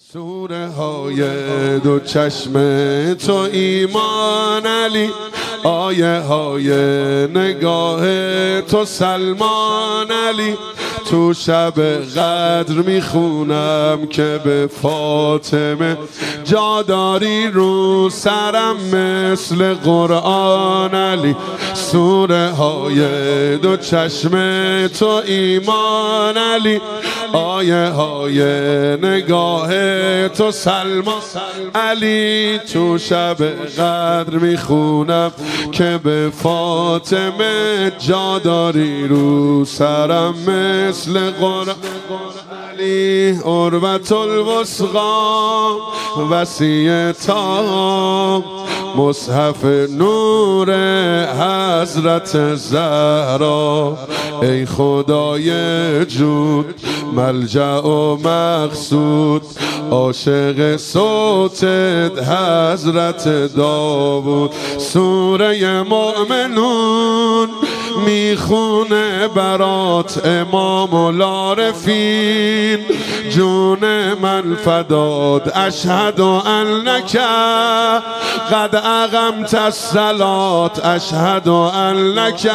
سوره های دو چشم تو ایمان علی، آیه های نگاه تو سلمان علی. تو شب قدر میخونم که به فاطمه جا داری رو سرم مثل قرآن علی. سوره های دو چشم تو ایمان علی، آیه های نگاه تو سلمان علی. تو شب قدر میخونم که به فاطمه جا داری رو سرم مثل قرآن علی. عروة الوثقی وصیه تا مصحف نور حضرت زهرا. ای خدای جود ملجأ و مقصود، عاشق صوتت حضرت داوود. سوره مؤمنون میخونه برات امام العارفین، جون من فداد اشهد انک قد اقمت الصلات، اشهد انک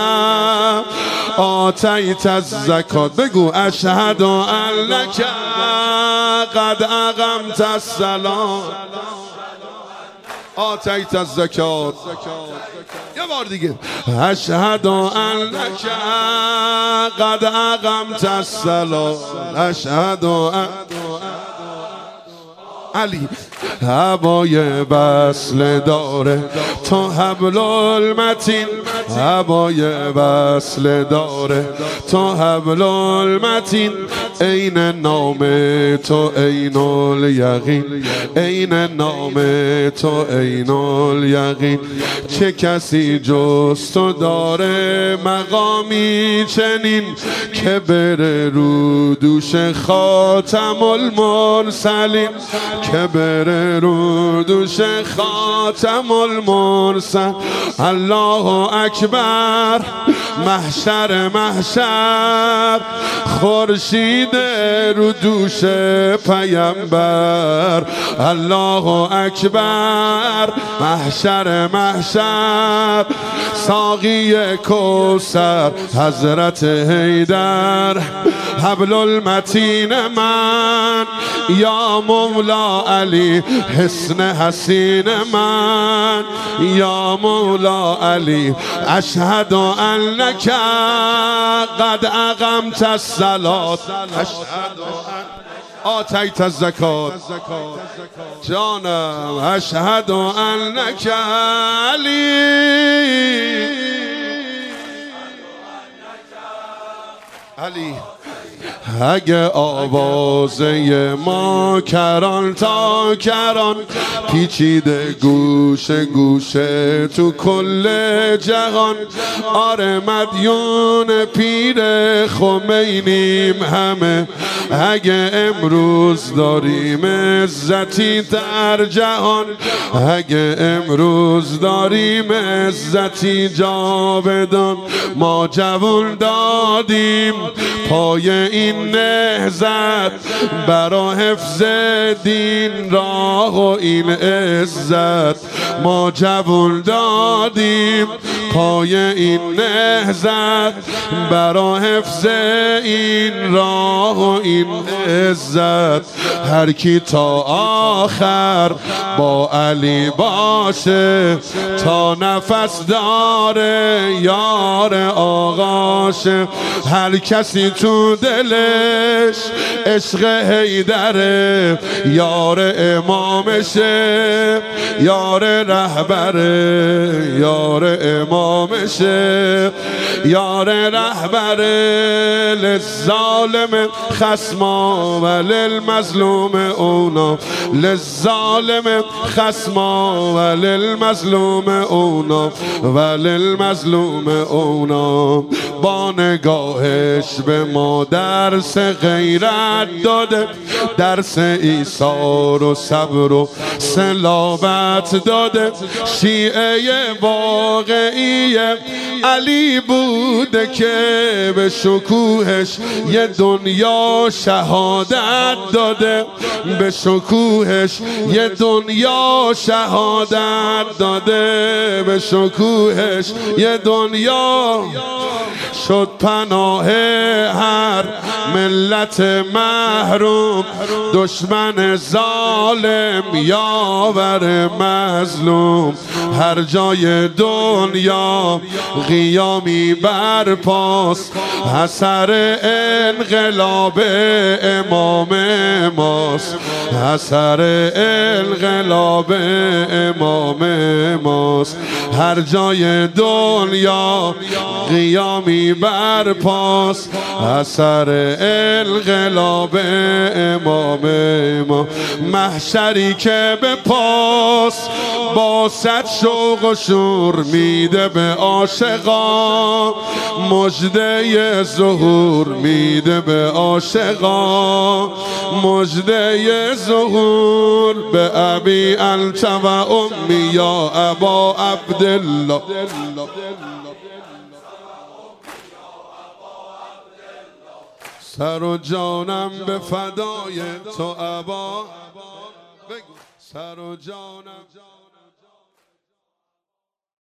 آتیت الزکات. بگو اشهد انک قد اقمت الصلات آتیت الزکات. یه بار دیگه اشهد انک قد اقمت الصلات، اشهد علی. هوای وصل داره تو حبل المتین، هوای وصل داره تو حبل المتین. عین نام تو عین الیقین، عین نام تو عین الیقین. چه کسی جز تو داره مقامی چنین، که بره رو دوش خاتم المرسلین، که بره رو دوش خاتم المرسل. الله اکبر محشر محشر، خورشید رو دوش پیامبر. الله اکبر محشر محشر، ساقی کوثر حضرت حیدر. حبل المتین من یا مولا علی، حسن حسین من یا مولا علی. اشهد انک قد اقمت الصلات، اشهد آتیت الزکات. جانم اشهد انک علی. علی اگه آوازه ما کران تا کران، پیچیده گوشه گوشه تو کل جهان. آره مدیون پیر خمینیم همه، اگه امروز داریم عزتی در جهان، اگه امروز داریم عزتی جاودان. ما جوون دادیم پای این نهضت، برا حفظ دین راه و این عزت. ما جوون دادیم پای این نهضت، برا حفظ این راه و این عزت. هر کی تا آخر با علی باشه، تا نفس داره یار آغاشه. هر کسی تو دلش عشق حیدره، یار امامشه، یار رهبره، یار امامشه، یار رهبره. للظالم خصما و للمظلوم اونا، للظالم خصما و للمظلوم اونا، و للمظلوم اونا. با نگاهش به ما درس غیرت داده، درس ایثار و صبر و صلابت داده. داده، شیعه واقعی علی بوده که به شکوهش یه دنیا شهادت داده، به شکوهش یه دنیا شهادت داده، به شکوهش یه دنیا شد پناه هر ملت محروم، دشمن ظالم یاور مظلوم. هر جای دنیا قیامی برپاست، اثر انقلاب امام ماست، اثر انقلاب امام ماست. هر جای دنیا قیامی برپاست، اثر انقلاب امام ما. محشری که به پاس با صد شوق و شور میده به عاشقان، مژده ظهور میده به عاشقان، مژده ظهور به ابی انت و امی یا ابا عبدالله. سر و جانم به فدای تو ابا، سر و جانم